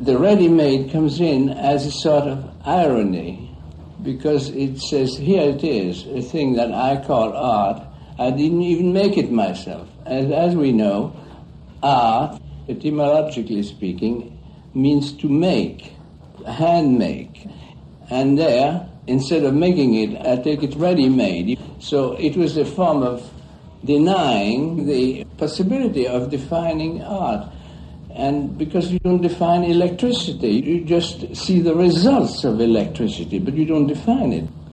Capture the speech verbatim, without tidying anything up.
the ready-made comes in as a sort of irony, because it says, here it is, a thing that I call art. I didn't even make it myself. And as we know, art, etymologically speaking, means to make, hand make. And there, instead of making it, I take it ready-made. So it was a form of denying the possibility of defining art. And because you don't define electricity, you just see the results of electricity, but you don't define it.